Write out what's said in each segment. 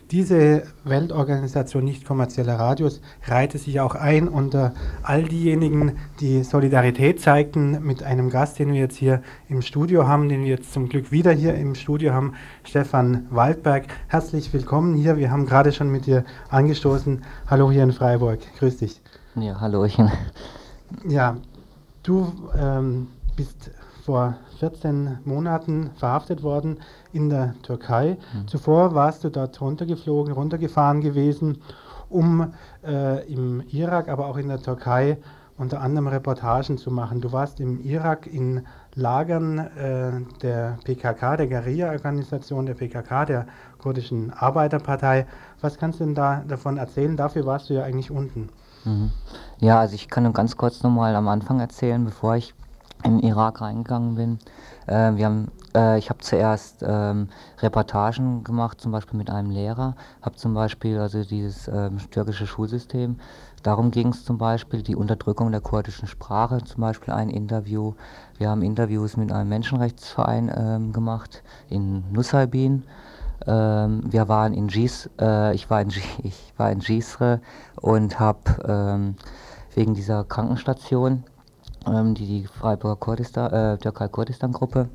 Diese Weltorganisation nicht kommerzieller Radios reihte sich auch ein unter all diejenigen, die Solidarität zeigten mit einem Gast, den wir jetzt hier im Studio haben, den wir jetzt zum Glück wieder hier im Studio haben, Stefan Waldberg. Herzlich willkommen hier. Wir haben gerade schon mit dir angestoßen. Hallo hier in Freiburg. Grüß dich. Ja, hallöchen. Ja, du bist vor 14 Monaten verhaftet worden in der Türkei. Zuvor warst du dort runtergefahren gewesen, um im Irak, aber auch in der Türkei unter anderem Reportagen zu machen. Du warst im Irak in Lagern der PKK, der Guerilla-Organisation der PKK, der kurdischen Arbeiterpartei. Was kannst du denn da davon erzählen? Dafür warst du ja eigentlich unten. Ja, also ich kann nur ganz kurz nochmal am Anfang erzählen, bevor ich in den Irak reingegangen bin. Ich habe zuerst Reportagen gemacht, zum Beispiel mit einem Lehrer, habe zum Beispiel also dieses türkische Schulsystem. Darum ging es zum Beispiel, die Unterdrückung der kurdischen Sprache, zum Beispiel ein Interview. Wir haben Interviews mit einem Menschenrechtsverein gemacht in Nusaybin. Wir waren in ich war in Cisre und habe wegen dieser Krankenstation, die Freiburger Türkei-Kurdistan-Gruppe,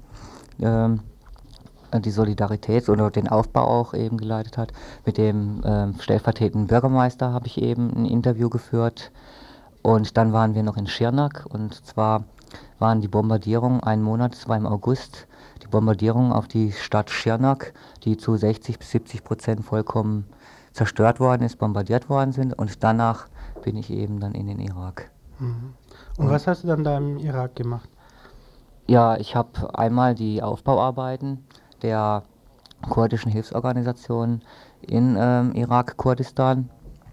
die Solidarität oder den Aufbau auch eben geleitet hat. Mit dem stellvertretenden Bürgermeister habe ich eben ein Interview geführt. Und dann waren wir noch in Schirnak, und zwar waren die Bombardierungen einen Monat, es war im August, die Bombardierungen auf die Stadt Schirnak, die zu 60-70% vollkommen zerstört worden ist, bombardiert worden sind, und danach bin ich eben dann in den Irak. Und was hast du dann da im Irak gemacht? Ja, ich habe einmal die Aufbauarbeiten der kurdischen Hilfsorganisationen in Irak-Kurdistan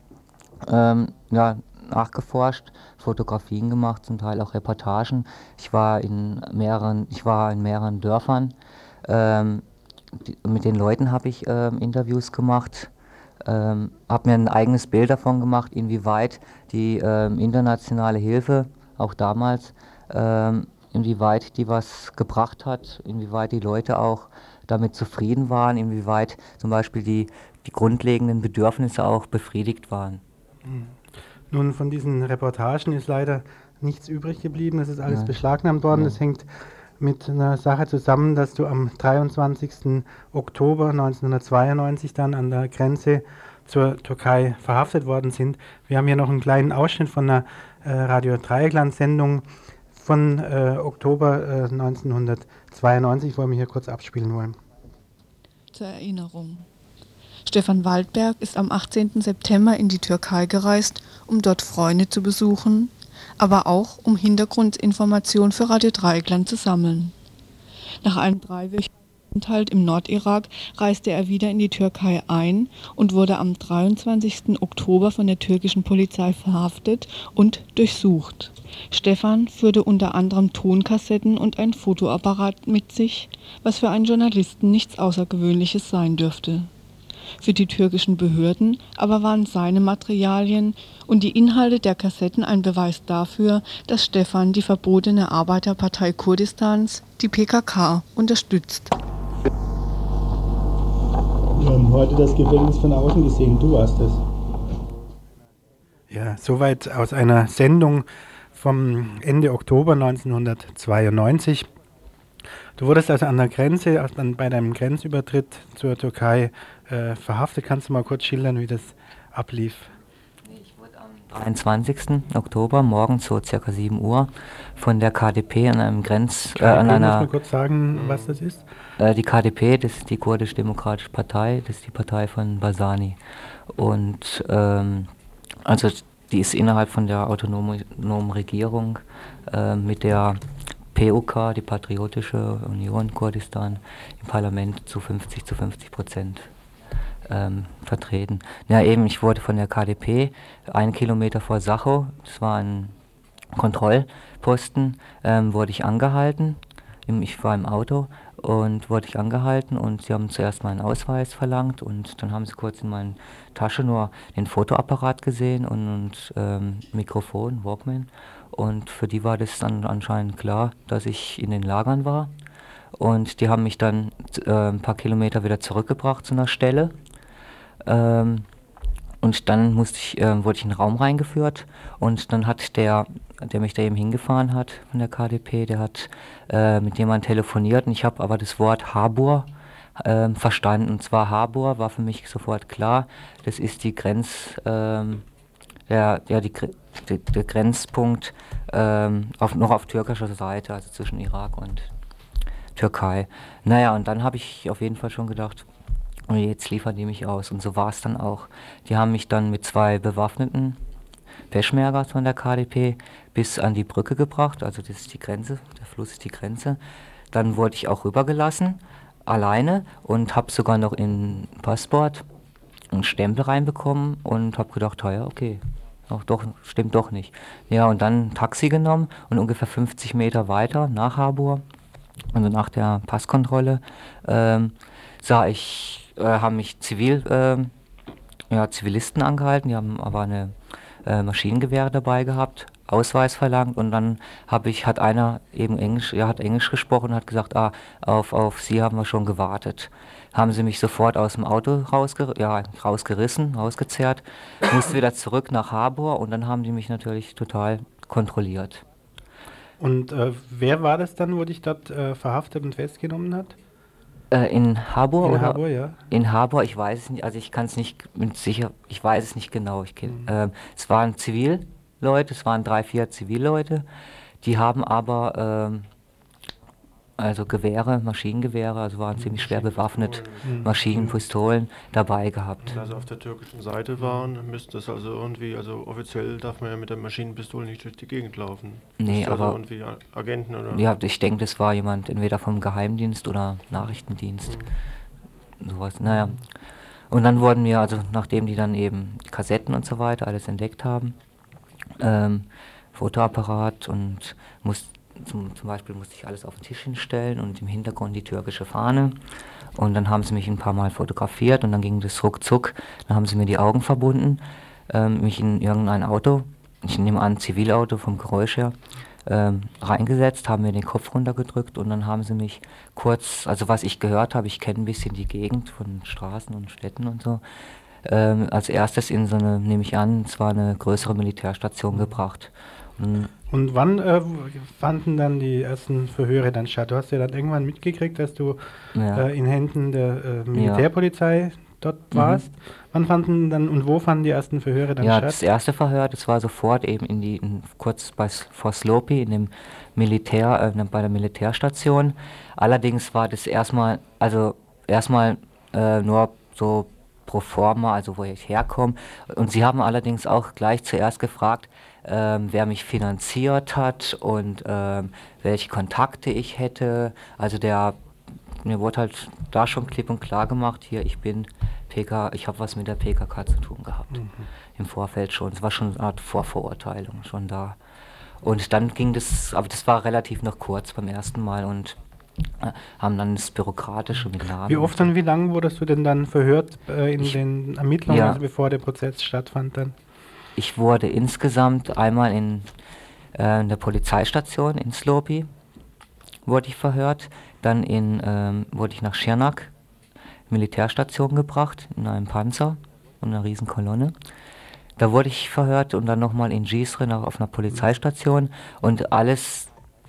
nachgeforscht, Fotografien gemacht, zum Teil auch Reportagen. Ich war in mehreren Dörfern. Mit den Leuten habe ich Interviews gemacht, habe mir ein eigenes Bild davon gemacht, inwieweit die internationale Hilfe, auch damals, inwieweit die was gebracht hat, inwieweit die Leute auch damit zufrieden waren, inwieweit zum Beispiel die grundlegenden Bedürfnisse auch befriedigt waren. Nun, von diesen Reportagen ist leider nichts übrig geblieben. Das ist alles beschlagnahmt worden. Das hängt mit einer Sache zusammen, dass du am 23. Oktober 1992 dann an der Grenze zur Türkei verhaftet worden sind. Wir haben hier noch einen kleinen Ausschnitt von einer Radio Dreieckland-Sendung von Oktober 1992, wollen wir hier kurz abspielen wollen. Zur Erinnerung. Stefan Waldberg ist am 18. September in die Türkei gereist, um dort Freunde zu besuchen, aber auch um Hintergrundinformationen für Radio Dreieckland zu sammeln. Nach einem 3-wöchigen Aufenthalt im Nordirak reiste er wieder in die Türkei ein und wurde am 23. Oktober von der türkischen Polizei verhaftet und durchsucht. Stefan führte unter anderem Tonkassetten und ein Fotoapparat mit sich, was für einen Journalisten nichts Außergewöhnliches sein dürfte. Für die türkischen Behörden aber waren seine Materialien und die Inhalte der Kassetten ein Beweis dafür, dass Stefan die verbotene Arbeiterpartei Kurdistans, die PKK, unterstützt. Wir haben heute das Gefängnis von außen gesehen, du warst es. Ja, soweit aus einer Sendung vom Ende Oktober 1992. Du wurdest also an der Grenze, bei deinem Grenzübertritt zur Türkei verhaftet. Kannst du mal kurz schildern, wie das ablief? Ich wurde am 23. Oktober morgens so ca. 7 Uhr von der KDP an einem Muss man kurz sagen, was das ist? Die KDP, das ist die Kurdisch-Demokratische Partei, das ist die Partei von Barzani. Und also die ist innerhalb von der autonomen Regierung mit der PUK, die Patriotische Union Kurdistan, im Parlament zu 50% vertreten. Ja, eben, ich wurde von der KDP 1 Kilometer vor Sacho, das war ein Kontrollposten, wurde ich angehalten. Ich war im Auto und wurde ich angehalten, und sie haben zuerst meinen Ausweis verlangt, und dann haben sie kurz in meiner Tasche nur den Fotoapparat gesehen und Mikrofon, Walkman. Und für die war das dann anscheinend klar, dass ich in den Lagern war. Und die haben mich dann ein paar Kilometer wieder zurückgebracht zu einer Stelle. Ähm, und dann wurde ich in den Raum reingeführt und dann hat der mich da eben hingefahren hat von der KDP, der hat mit jemandem telefoniert und ich habe aber das Wort Habur verstanden. Und zwar Habur war für mich sofort klar, das ist die der Grenzpunkt noch auf türkischer Seite, also zwischen Irak und Türkei. Naja, und dann habe ich auf jeden Fall schon gedacht, oh, jetzt liefern die mich aus. Und so war es dann auch. Die haben mich dann mit 2 bewaffneten Peschmergas von der KDP bis an die Brücke gebracht. Also das ist die Grenze, der Fluss ist die Grenze. Dann wurde ich auch rübergelassen, alleine, und habe sogar noch in Passport einen Stempel reinbekommen und habe gedacht, ja, okay, auch doch, stimmt doch nicht. Ja, und dann ein Taxi genommen und ungefähr 50 Meter weiter nach Habur, also nach der Passkontrolle, haben mich Zivilisten angehalten, die haben aber eine Maschinengewehre dabei gehabt, Ausweis verlangt, und dann hat einer eben hat Englisch gesprochen und hat gesagt, auf Sie haben wir schon gewartet. Haben sie mich sofort aus dem Auto rausgezerrt, musste wieder zurück nach Habur und dann haben die mich natürlich total kontrolliert. Und wer war das dann, wo dich dort verhaftet und festgenommen hat? In Habur In oder? Habur, ja. In Habur, ich weiß es nicht, also ich kann es nicht ich weiß es nicht genau. Es waren Zivilleute, es waren 3, 4 Zivilleute, die haben aber also Gewehre, Maschinengewehre, also waren ziemlich schwer bewaffnet, Maschinenpistolen dabei gehabt. Und also auf der türkischen Seite waren, müsste das also irgendwie, also offiziell darf man ja mit der Maschinenpistole nicht durch die Gegend laufen. Nee, Müsste also aber irgendwie Agenten oder? ja, ich denke, das war jemand entweder vom Geheimdienst oder Nachrichtendienst. Sowas, naja. Und dann wurden mir, also nachdem die dann eben die Kassetten und so weiter alles entdeckt haben, Fotoapparat und zum Beispiel musste ich alles auf den Tisch hinstellen und im Hintergrund die türkische Fahne. Und dann haben sie mich ein paar Mal fotografiert und dann ging das ruckzuck. Dann haben sie mir die Augen verbunden, mich in irgendein Auto, ich nehme an Zivilauto vom Geräusch her, reingesetzt, haben mir den Kopf runtergedrückt und dann haben sie mich kurz, also was ich gehört habe, ich kenne ein bisschen die Gegend von Straßen und Städten und so, als erstes in so eine, nehme ich an, es war eine größere Militärstation gebracht. Und wann fanden dann die ersten Verhöre dann statt? Du hast ja dann irgendwann mitgekriegt, dass du in Händen der Militärpolizei dort warst. Wann fanden dann und wo fanden die ersten Verhöre dann statt? Das erste Verhör, das war sofort eben kurz vor Slopi in dem bei der Militärstation. Allerdings war das erstmal nur so pro forma, also wo ich herkomme. Und sie haben allerdings auch gleich zuerst gefragt, wer mich finanziert hat und welche Kontakte ich hätte. Also mir wurde halt da schon klipp und klar gemacht, hier, ich habe was mit der PKK zu tun gehabt. Im Vorfeld schon. Es war schon eine Art Vorverurteilung schon da. Und dann ging das, aber das war relativ noch kurz beim ersten Mal und haben dann das Bürokratische mit Namen. Wie oft und wie lange wurdest du denn dann verhört in den Ermittlungen, also bevor der Prozess stattfand dann? Ich wurde insgesamt einmal in der Polizeistation in Slopi wurde ich verhört, dann wurde ich nach Schirnak, Militärstation gebracht, in einem Panzer und einer riesen Kolonne. Da wurde ich verhört und dann nochmal in Gisre auf einer Polizeistation und alles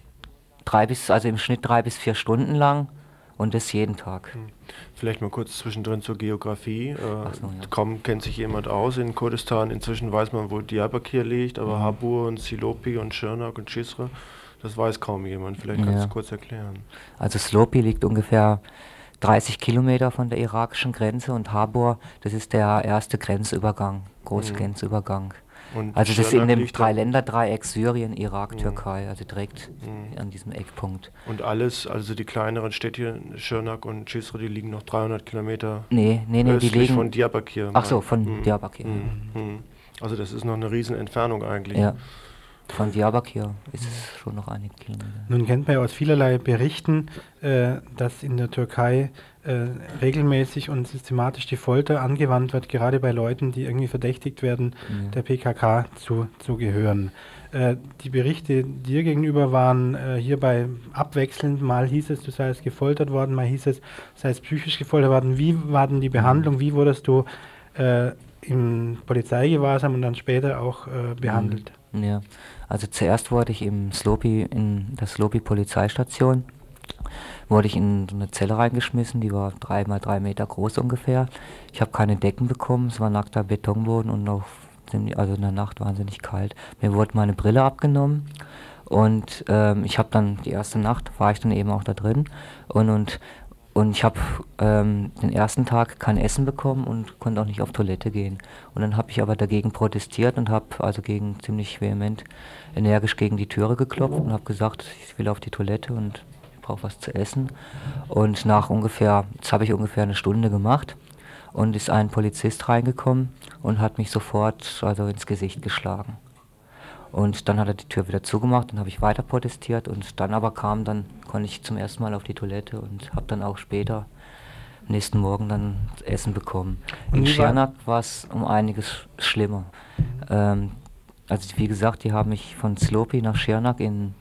im Schnitt 3 bis 4 Stunden lang und das jeden Tag. Vielleicht mal kurz zwischendrin zur Geografie. So, ja. Kaum kennt sich jemand aus in Kurdistan. Inzwischen weiß man, wo Diyarbakir liegt, aber Habur und Silopi und Schirnak und Cisre, das weiß kaum jemand. Vielleicht kannst du es kurz erklären. Also Slopi liegt ungefähr 30 Kilometer von der irakischen Grenze und Habur, das ist der erste Grenzübergang, große Grenzübergang. Und also das ist in dem Dreiländerdreieck Syrien, Irak, Türkei, also direkt an diesem Eckpunkt. Und alles, also die kleineren Städte, Schirnak und Cisre, die liegen noch 300 Kilometer die liegen von Diyarbakir. Ach so, von Diyarbakir. Also das ist noch eine riesen Entfernung eigentlich. Ja. Von Diyarbakir ist es schon noch einige Kilometer. Nun kennt man ja aus vielerlei Berichten, dass in der Türkei regelmäßig und systematisch die Folter angewandt wird, gerade bei Leuten, die irgendwie verdächtigt werden, der PKK zu gehören. Die Berichte dir gegenüber waren hierbei abwechselnd. Mal hieß es, du seist gefoltert worden, mal hieß es, du seist psychisch gefoltert worden. Wie war denn die Behandlung? Wie wurdest du im Polizeigewahrsam und dann später auch behandelt. Ja, also zuerst wurde ich in der Slopi-Polizeistation, wurde ich in so eine Zelle reingeschmissen, die war 3 mal 3 Meter groß ungefähr. Ich habe keine Decken bekommen, es war nackter Betonboden und auch also in der Nacht wahnsinnig kalt. Mir wurde meine Brille abgenommen und ich habe dann die erste Nacht, war ich dann eben auch da drin und ich habe den ersten Tag kein Essen bekommen und konnte auch nicht auf Toilette gehen. Und dann habe ich aber dagegen protestiert und habe also ziemlich vehement, energisch gegen die Türe geklopft und habe gesagt, ich will auf die Toilette und brauche was zu essen. Und das habe ich ungefähr eine Stunde gemacht und ist ein Polizist reingekommen und hat mich sofort also ins Gesicht geschlagen. Und dann hat er die Tür wieder zugemacht, dann habe ich weiter protestiert und dann aber konnte ich zum ersten Mal auf die Toilette und habe dann auch später, nächsten Morgen dann Essen bekommen. In Schirnak war es um einiges schlimmer. Also wie gesagt, die haben mich von Slopi nach Schirnak in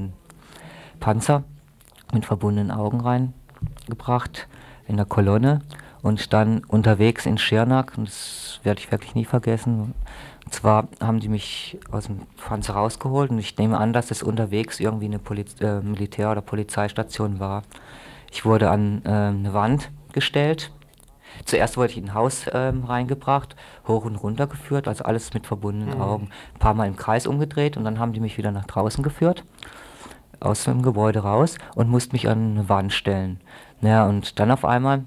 Panzer mit verbundenen Augen reingebracht, in der Kolonne und dann unterwegs in Schirnak, und das werde ich wirklich nie vergessen. Und zwar haben die mich aus dem Panzer rausgeholt und ich nehme an, dass das unterwegs irgendwie eine Militär- oder Polizeistation war. Ich wurde an eine Wand gestellt. Zuerst wurde ich in ein Haus reingebracht, hoch und runter geführt, also alles mit verbundenen Augen. Ein paar Mal im Kreis umgedreht und dann haben die mich wieder nach draußen geführt, aus dem Gebäude raus und musste mich an eine Wand stellen. Naja, und dann auf einmal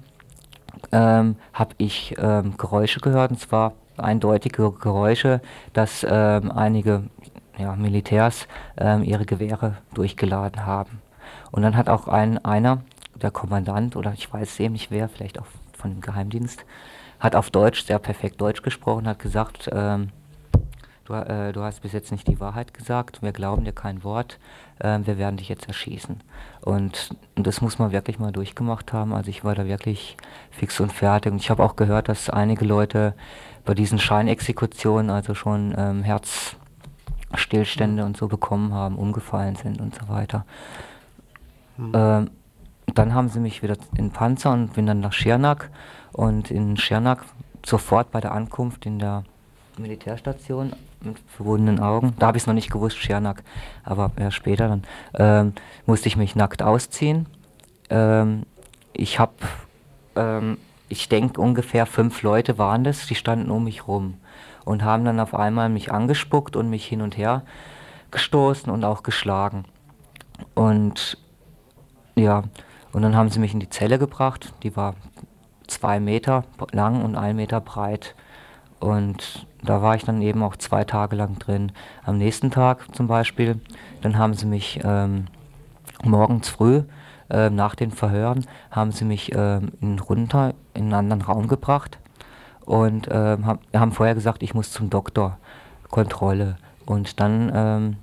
habe ich Geräusche gehört, und zwar eindeutige Geräusche, dass einige Militärs ihre Gewehre durchgeladen haben. Und dann hat auch einer, der Kommandant, oder ich weiß eben nicht wer, vielleicht auch von dem Geheimdienst, hat auf Deutsch, sehr perfekt Deutsch gesprochen, hat gesagt, du hast bis jetzt nicht die Wahrheit gesagt, wir glauben dir kein Wort, wir werden dich jetzt erschießen. Und das muss man wirklich mal durchgemacht haben, also ich war da wirklich fix und fertig. Und ich habe auch gehört, dass einige Leute bei diesen Scheinexekutionen also schon Herzstillstände und so bekommen haben, umgefallen sind und so weiter. Dann haben sie mich wieder in den Panzer und bin dann nach Schirnak. Und in Schirnak sofort bei der Ankunft in der Militärstation mit verbundenen Augen, da habe ich es noch nicht gewusst, Schirnak, aber später dann, musste ich mich nackt ausziehen. Ich denke ungefähr 5 Leute waren das, die standen um mich rum und haben dann auf einmal mich angespuckt und mich hin und her gestoßen und auch geschlagen. Und ja, und dann haben sie mich in die Zelle gebracht, die war 2 Meter lang und 1 Meter breit. Und da war ich dann eben auch 2 Tage lang drin. Am nächsten Tag zum Beispiel, dann haben sie mich morgens früh, nach den Verhören, haben sie mich runter in einen anderen Raum gebracht und haben vorher gesagt, ich muss zum Doktor, Kontrolle. Und dann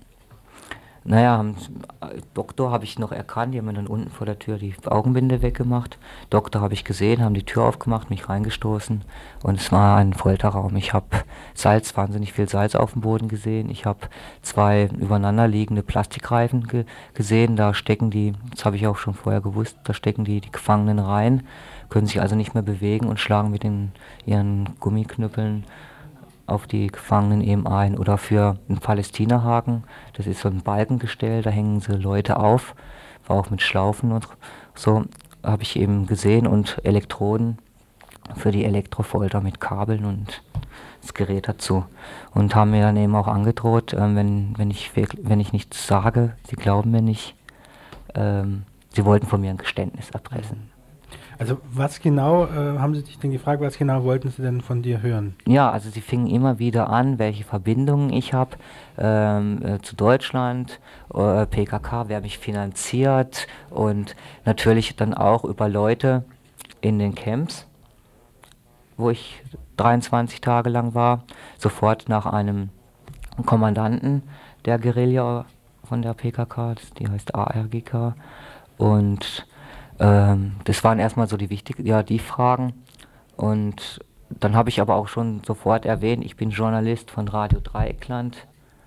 Doktor habe ich noch erkannt, die haben mir dann unten vor der Tür die Augenbinde weggemacht. Doktor habe ich gesehen, haben die Tür aufgemacht, mich reingestoßen und es war ein Folterraum. Ich habe wahnsinnig viel Salz auf dem Boden gesehen. Ich habe 2 übereinander liegende Plastikreifen gesehen, da stecken das habe ich auch schon vorher gewusst, da stecken die Gefangenen rein, können sich also nicht mehr bewegen und schlagen mit ihren Gummiknüppeln auf die Gefangenen eben ein. Oder für einen Palästinahaken, das ist so ein Balkengestell, da hängen sie Leute auf, war auch mit Schlaufen und so, habe ich eben gesehen, und Elektroden für die Elektrofolter mit Kabeln und das Gerät dazu. Und haben mir dann eben auch angedroht, wenn ich nichts sage, sie glauben mir nicht, sie wollten von mir ein Geständnis erpressen. Also was genau, haben Sie sich denn gefragt, was genau wollten Sie denn von dir hören? Ja, also sie fingen immer wieder an, welche Verbindungen ich habe zu Deutschland, PKK, wer mich finanziert, und natürlich dann auch über Leute in den Camps, wo ich 23 Tage lang war, sofort nach einem Kommandanten der Guerilla von der PKK, die heißt ARGK, und das waren erstmal so die Fragen. Und dann habe ich aber auch schon sofort erwähnt, ich bin Journalist von Radio Dreieckland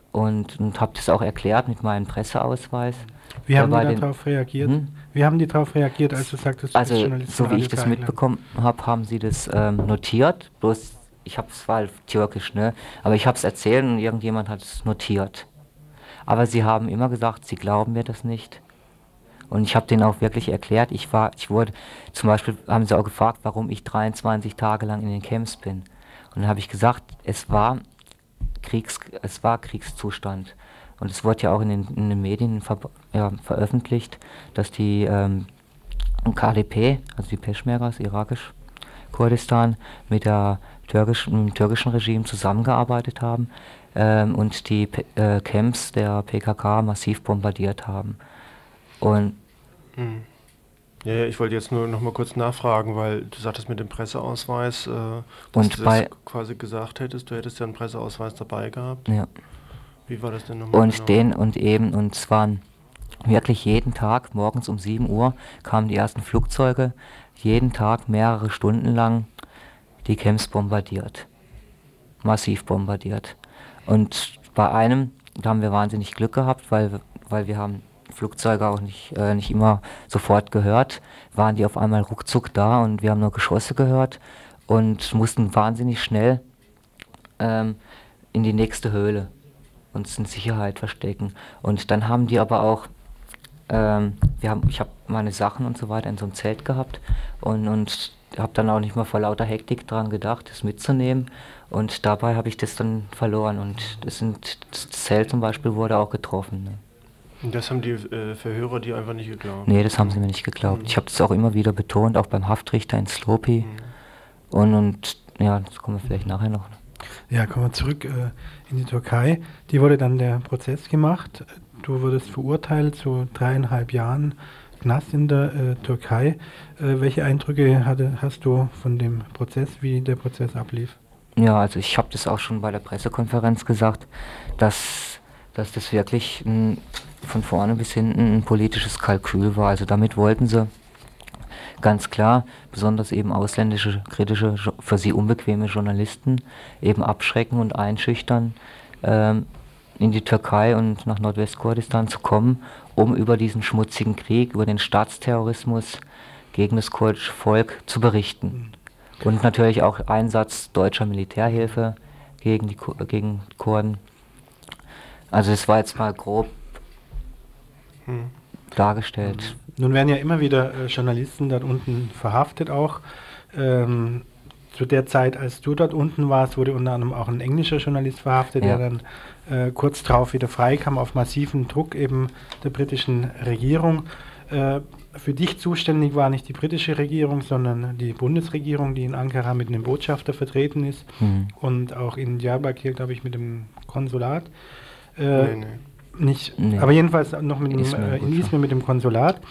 und habe das auch erklärt mit meinem Presseausweis. Wie haben die darauf reagiert? Wie haben die darauf reagiert, als du sagtest, du bist Also, Journalist so von wie Radio ich das Dreieckland? mitbekommen habe, haben sie das notiert. Bloß, ich habe es war türkisch, ne? Aber ich habe es erzählt und irgendjemand hat es notiert. Aber sie haben immer gesagt, sie glauben mir das nicht. Und ich habe denen auch wirklich erklärt, ich wurde, zum Beispiel haben sie auch gefragt, warum ich 23 Tage lang in den Camps bin. Und dann habe ich gesagt, es war Kriegszustand. Und es wurde ja auch in den Medien veröffentlicht, dass die KDP, also die Peschmergas, irakisch Kurdistan, mit dem türkischen Regime zusammengearbeitet haben und die Camps der PKK massiv bombardiert haben. Und Ja, ich wollte jetzt nur noch mal kurz nachfragen, weil du sagtest mit dem Presseausweis, dass Und du bei- das quasi gesagt hättest, du hättest ja einen Presseausweis dabei gehabt. ja. Wie war das denn nochmal Und es waren wirklich jeden Tag, morgens um 7 Uhr, kamen die ersten Flugzeuge, jeden Tag mehrere Stunden lang die Camps bombardiert. Massiv bombardiert. Und bei einem, da haben wir wahnsinnig Glück gehabt, weil wir haben Flugzeuge auch nicht immer sofort gehört, waren die auf einmal ruckzuck da und wir haben nur Geschosse gehört und mussten wahnsinnig schnell in die nächste Höhle uns in Sicherheit verstecken. Und dann haben die aber auch, ich habe meine Sachen und so weiter in so einem Zelt gehabt und habe dann auch nicht mehr vor lauter Hektik dran gedacht, das mitzunehmen. Und dabei habe ich das dann verloren und das Zelt zum Beispiel wurde auch getroffen. Ne? Und das haben die Verhörer dir einfach nicht geglaubt? Nee, das haben sie mir nicht geglaubt. Ich habe das auch immer wieder betont, auch beim Haftrichter in Slopi. Und ja, das kommen wir vielleicht nachher noch. Ja, kommen wir zurück in die Türkei. Die wurde dann der Prozess gemacht. Du wurdest verurteilt zu 3,5 Jahren Knast in der Türkei. Welche Eindrücke hast du von dem Prozess, wie der Prozess ablief? Ja, also ich habe das auch schon bei der Pressekonferenz gesagt, dass das wirklich von vorne bis hinten ein politisches Kalkül war. Also damit wollten sie ganz klar, besonders eben ausländische, kritische, für sie unbequeme Journalisten eben abschrecken und einschüchtern, in die Türkei und nach Nordwestkurdistan zu kommen, um über diesen schmutzigen Krieg, über den Staatsterrorismus gegen das kurdische Volk zu berichten. Und natürlich auch Einsatz deutscher Militärhilfe gegen Kurden. Also das war jetzt mal grob dargestellt. Nun werden ja immer wieder Journalisten dort unten verhaftet auch. Zu der Zeit, als du dort unten warst, wurde unter anderem auch ein englischer Journalist verhaftet, Ja. der dann kurz darauf wieder freikam auf massiven Druck eben der britischen Regierung. Für dich zuständig war nicht die britische Regierung, sondern die Bundesregierung, die in Ankara mit einem Botschafter vertreten ist und auch in Diyarbakir, glaube ich, mit dem Konsulat. Nee. Nicht, Nee. aber jedenfalls noch mit dem, Izmir, in Izmir mit dem Konsulat.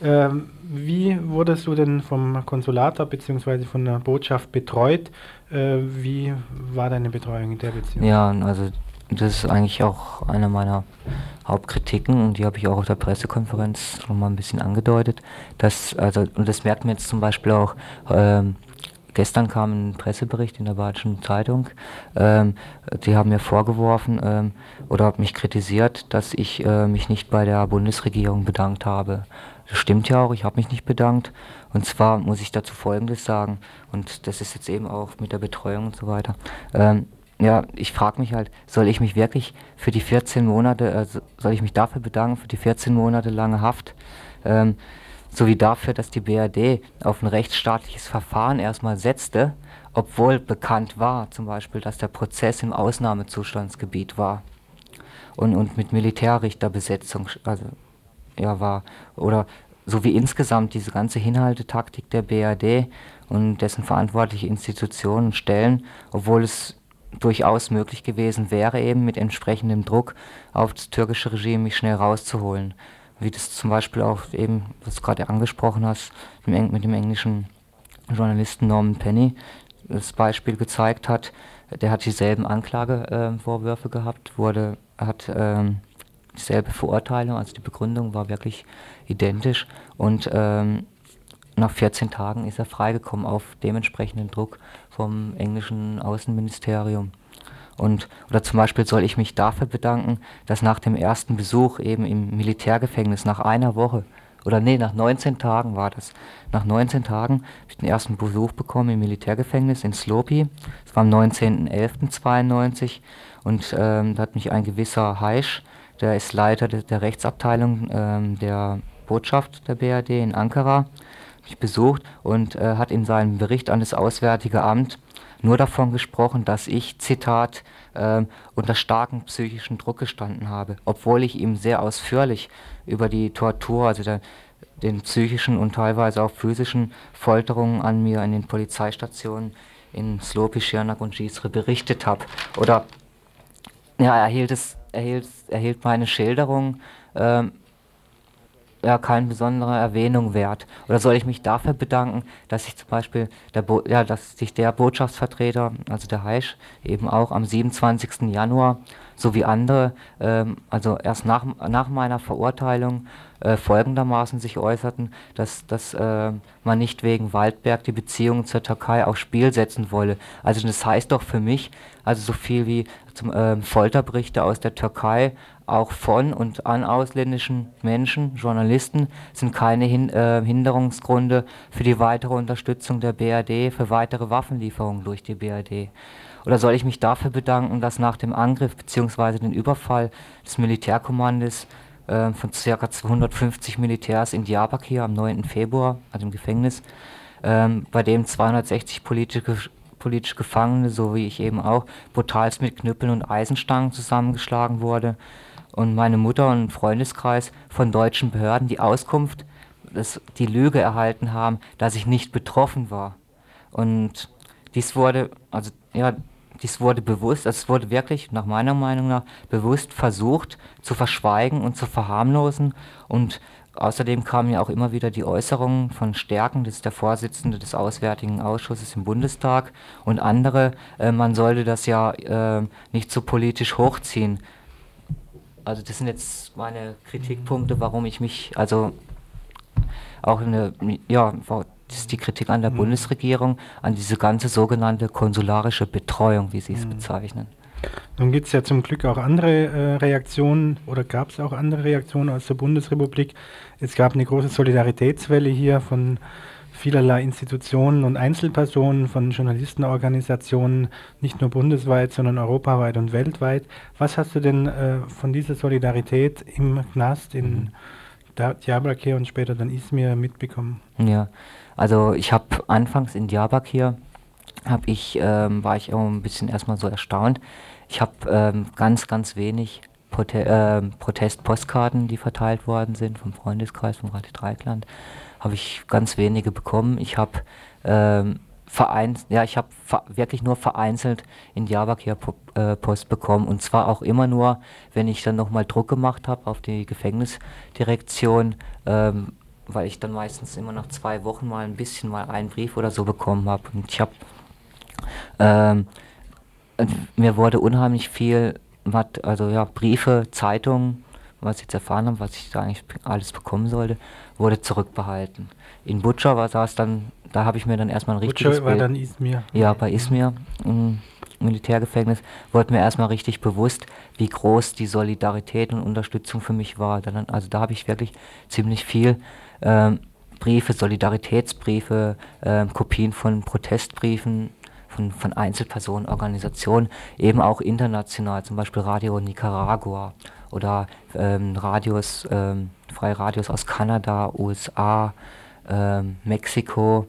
Wie wurdest du denn vom Konsulat bzw. von der Botschaft betreut? Wie war deine Betreuung in der Beziehung? Ja, also das ist eigentlich auch eine meiner Hauptkritiken und die habe ich auch auf der Pressekonferenz schon mal ein bisschen angedeutet. Und das merkt man jetzt zum Beispiel auch, gestern kam ein Pressebericht in der Badischen Zeitung, die haben mir vorgeworfen oder mich kritisiert, dass ich mich nicht bei der Bundesregierung bedankt habe. Das stimmt ja auch, ich habe mich nicht bedankt. Und zwar muss ich dazu Folgendes sagen, und das ist jetzt eben auch mit der Betreuung und so weiter. Ja, ich frage mich halt, soll ich mich wirklich für die 14 Monate, soll ich mich dafür bedanken, für die 14 Monate lange Haft, sowie dafür, dass die BRD auf ein rechtsstaatliches Verfahren erstmal setzte, obwohl bekannt war, zum Beispiel, dass der Prozess im Ausnahmezustandsgebiet war und mit Militärrichterbesetzung war, oder so wie insgesamt diese ganze Hinhaltetaktik der BRD und dessen verantwortliche Institutionen und Stellen, obwohl es durchaus möglich gewesen wäre, eben mit entsprechendem Druck auf das türkische Regime mich schnell rauszuholen. Wie das zum Beispiel auch eben, was du gerade angesprochen hast, mit dem englischen Journalisten Norman Penny das Beispiel gezeigt hat. Der hat dieselben Anklagevorwürfe gehabt, hat dieselbe Verurteilung, also die Begründung war wirklich identisch und nach 14 Tagen ist er freigekommen auf dementsprechenden Druck vom englischen Außenministerium. Oder zum Beispiel soll ich mich dafür bedanken, dass nach dem ersten Besuch eben im Militärgefängnis nach einer Woche, nach 19 Tagen war das. Nach 19 Tagen habe ich den ersten Besuch bekommen im Militärgefängnis in Slopi. Das war am 19.11.92 und da hat mich ein gewisser Heisch, der ist Leiter der Rechtsabteilung der Botschaft der BRD in Ankara, mich besucht und hat in seinem Bericht an das Auswärtige Amt nur davon gesprochen, dass ich, Zitat, unter starkem psychischen Druck gestanden habe, obwohl ich ihm sehr ausführlich über die Tortur, also den psychischen und teilweise auch physischen Folterungen an mir in den Polizeistationen in Slopi, Schirnak und Gisre berichtet habe. Oder ja, erhielt meine Schilderung keine besondere Erwähnung wert. Oder soll ich mich dafür bedanken, dass sich zum Beispiel dass sich der Botschaftsvertreter, also der Heisch, eben auch am 27. Januar sowie andere, also erst nach meiner Verurteilung folgendermaßen sich äußerten, dass man nicht wegen Waldberg die Beziehungen zur Türkei aufs Spiel setzen wolle. Also das heißt doch für mich, also so viel wie Folterberichte aus der Türkei, auch von und an ausländischen Menschen, Journalisten, sind keine Hinderungsgründe für die weitere Unterstützung der BRD, für weitere Waffenlieferungen durch die BRD. Oder soll ich mich dafür bedanken, dass nach dem Angriff bzw. den Überfall des Militärkommandos von ca. 250 Militärs in Diyarbakir am 9. Februar, also im Gefängnis, bei dem 260 politische Gefangene, so wie ich eben auch, brutalst mit Knüppeln und Eisenstangen zusammengeschlagen wurde und meine Mutter und Freundeskreis von deutschen Behörden die Auskunft, die Lüge erhalten haben, dass ich nicht betroffen war. Und dies wurde bewusst, es wurde wirklich nach meiner Meinung nach bewusst versucht zu verschweigen und zu verharmlosen, und außerdem kamen ja auch immer wieder die Äußerungen von Stärken, das ist der Vorsitzende des Auswärtigen Ausschusses im Bundestag und andere, man sollte das ja nicht so politisch hochziehen. Also das sind jetzt meine Kritikpunkte, warum ich mich, also auch das ist die Kritik an der Bundesregierung, an diese ganze sogenannte konsularische Betreuung, wie sie es bezeichnen. Nun gibt es ja zum Glück auch andere Reaktionen, oder gab es auch andere Reaktionen aus der Bundesrepublik. Es gab eine große Solidaritätswelle hier von vielerlei Institutionen und Einzelpersonen, von Journalistenorganisationen, nicht nur bundesweit, sondern europaweit und weltweit. Was hast du denn von dieser Solidarität im Knast in Diyarbakir und später dann Izmir mitbekommen? Ja, also ich habe anfangs in Diyarbakir, war ich auch ein bisschen erstmal so erstaunt. Ich habe ganz wenig Protestpostkarten, die verteilt worden sind vom Freundeskreis, vom Radio Dreieckland, habe ich ganz wenige bekommen. Ich habe wirklich nur vereinzelt in Diyarbakir Post bekommen, und zwar auch immer nur, wenn ich dann nochmal Druck gemacht habe auf die Gefängnisdirektion, weil ich dann meistens immer nach 2 Wochen mal einen Brief oder so bekommen habe. Und ich habe mir wurde unheimlich viel, Briefe, Zeitungen, was ich jetzt erfahren habe, was ich da eigentlich alles bekommen sollte, wurde zurückbehalten. In Butscha da habe ich mir dann erstmal ein richtiges Butscha war dann Izmir? Ja, bei Izmir im Militärgefängnis wurde mir erstmal richtig bewusst, wie groß die Solidarität und Unterstützung für mich war. Also da habe ich wirklich ziemlich viel Briefe, Solidaritätsbriefe, Kopien von Protestbriefen von Einzelpersonen, Organisationen, eben auch international, zum Beispiel Radio Nicaragua oder freie Radios aus Kanada, USA, Mexiko,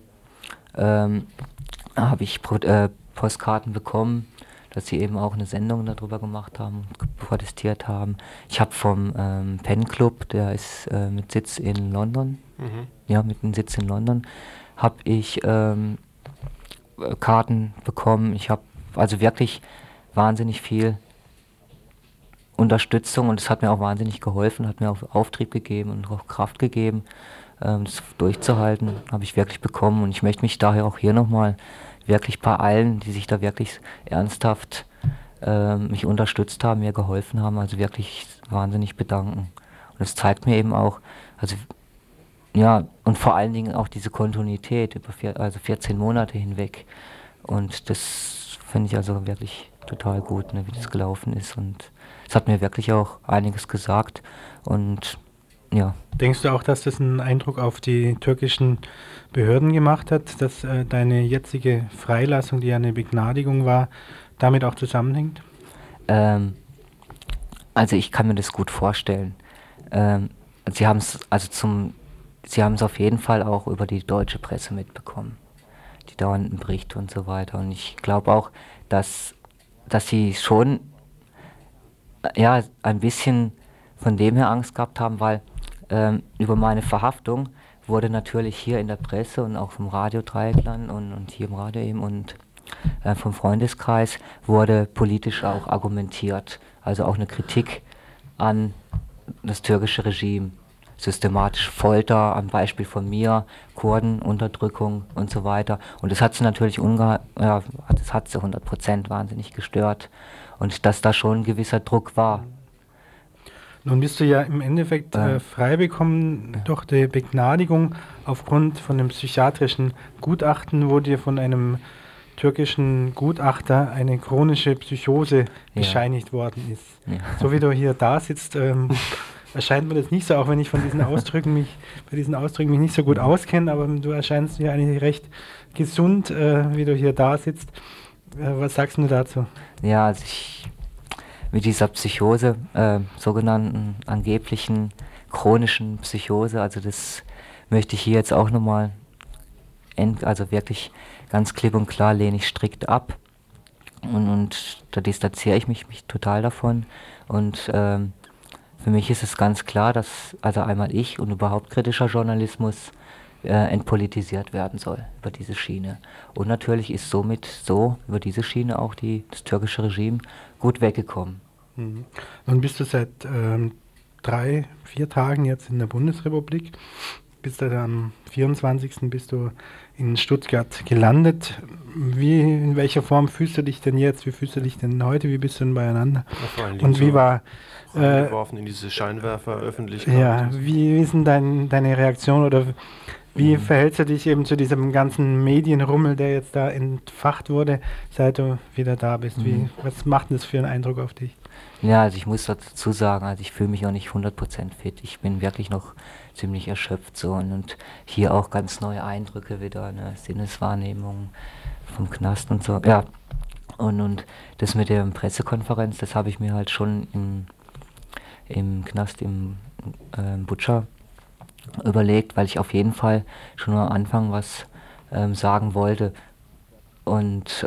habe ich Postkarten bekommen, dass sie eben auch eine Sendung darüber gemacht haben und protestiert haben. Ich habe vom Pen Club, der ist mit Sitz in London, mit einem Sitz in London, habe ich Karten bekommen. Ich habe also wirklich wahnsinnig viel Unterstützung, und es hat mir auch wahnsinnig geholfen, hat mir auch Auftrieb gegeben und auch Kraft gegeben, das durchzuhalten, habe ich wirklich bekommen, und ich möchte mich daher auch hier nochmal wirklich bei allen, die sich da wirklich ernsthaft mich unterstützt haben, mir geholfen haben, also wirklich wahnsinnig bedanken. Und es zeigt mir eben auch, und vor allen Dingen auch diese Kontinuität über 14 Monate hinweg, und das finde ich also wirklich total gut, ne, wie das gelaufen ist. Und es hat mir wirklich auch einiges gesagt. Und ja. Denkst du auch, dass das einen Eindruck auf die türkischen Behörden gemacht hat, dass deine jetzige Freilassung, die ja eine Begnadigung war, damit auch zusammenhängt? Also ich kann mir das gut vorstellen. Sie haben es auf jeden Fall auch über die deutsche Presse mitbekommen, die dauernden Berichte und so weiter. Und ich glaube auch, dass sie schon ja ein bisschen von dem her Angst gehabt haben, weil über meine Verhaftung wurde natürlich hier in der Presse und auch vom Radio Dreieckland und hier im Radio eben und vom Freundeskreis wurde politisch auch argumentiert. Also auch eine Kritik an das türkische Regime. Systematisch Folter am Beispiel von mir, Kurdenunterdrückung und so weiter. Und das hat sie natürlich das hat sie 100% wahnsinnig gestört. Und dass da schon ein gewisser Druck war. Nun bist du ja im Endeffekt frei bekommen durch die Begnadigung aufgrund von einem psychiatrischen Gutachten, wo dir von einem türkischen Gutachter eine chronische Psychose bescheinigt worden ist. Ja. So wie du hier da sitzt, erscheint mir das nicht so, auch wenn ich von diesen Ausdrücken mich nicht so gut auskenne, aber du erscheinst ja eigentlich recht gesund, wie du hier da sitzt. Was sagst du dazu? Ja, also mit dieser Psychose, sogenannten angeblichen chronischen Psychose, also das möchte ich hier jetzt auch nochmal, also wirklich ganz klipp und klar lehne ich strikt ab und da distanziere ich mich total davon und für mich ist es ganz klar, dass also einmal ich und überhaupt kritischer Journalismus entpolitisiert werden soll über diese Schiene. Und natürlich ist somit über diese Schiene auch das türkische Regime gut weggekommen. Mhm. Nun bist du seit 3-4 Tagen jetzt in der Bundesrepublik. Am 24. bist du in Stuttgart gelandet. In welcher Form fühlst du dich denn jetzt? Wie fühlst du dich denn heute? Wie bist du denn beieinander? Ja, und wie war geworfen in diese Scheinwerfer-Öffentlichkeit. Ja, wie ist denn deine Reaktion oder wie verhältst du dich eben zu diesem ganzen Medienrummel, der jetzt da entfacht wurde, seit du wieder da bist? Was macht denn das für einen Eindruck auf dich? Ja, also ich muss dazu sagen, also ich fühle mich auch nicht 100% fit. Ich bin wirklich noch ziemlich erschöpft so und hier auch ganz neue Eindrücke wieder, eine Sinneswahrnehmung vom Knast und so. Ja, und das mit der Pressekonferenz, das habe ich mir halt schon im Knast im Butscha überlegt, weil ich auf jeden Fall schon am Anfang was sagen wollte. Und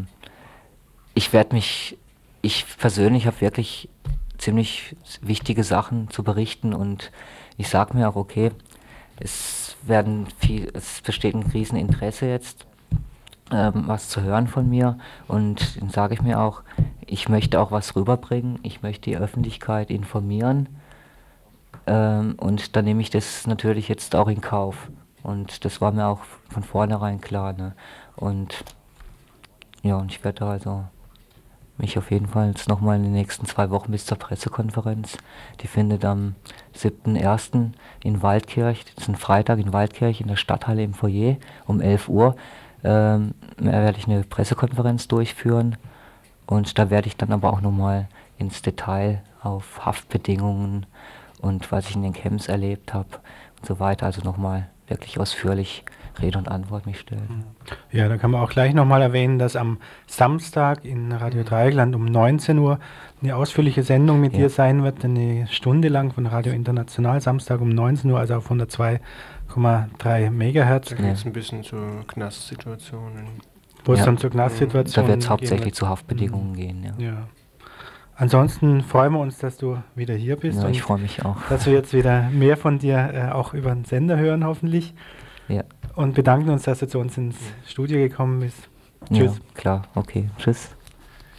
ich persönlich habe wirklich ziemlich wichtige Sachen zu berichten und ich sage mir auch, okay, es besteht ein Rieseninteresse jetzt, was zu hören von mir und dann sage ich mir auch, ich möchte auch was rüberbringen, ich möchte die Öffentlichkeit informieren und dann nehme ich das natürlich jetzt auch in Kauf und das war mir auch von vornherein klar, ne? Und ja, und ich werde also mich auf jeden Fall jetzt nochmal in den nächsten 2 Wochen bis zur Pressekonferenz. Die findet am 7.1. in Waldkirch, das ist ein Freitag in Waldkirch in der Stadthalle im Foyer um 11 Uhr. Werde ich eine Pressekonferenz durchführen und da werde ich dann aber auch nochmal ins Detail auf Haftbedingungen und was ich in den Camps erlebt habe und so weiter, also nochmal wirklich ausführlich Rede und Antwort mich stellen. Ja, da kann man auch gleich nochmal erwähnen, dass am Samstag in Radio Dreieckland um 19 Uhr eine ausführliche Sendung mit dir sein wird, eine Stunde lang von Radio International, Samstag um 19 Uhr, also auf 102,3 Megahertz. Da geht es ein bisschen zur Knastsituation. Wo es dann zur Knastsituation Da wird es hauptsächlich zu Haftbedingungen gehen, ja. Ansonsten freuen wir uns, dass du wieder hier bist. Ja, ich freue mich auch. Dass wir jetzt wieder mehr von dir auch über den Sender hören, hoffentlich. Ja. Und bedanken uns, dass du zu uns ins Studio gekommen bist. Tschüss. Ja, klar, okay. Tschüss.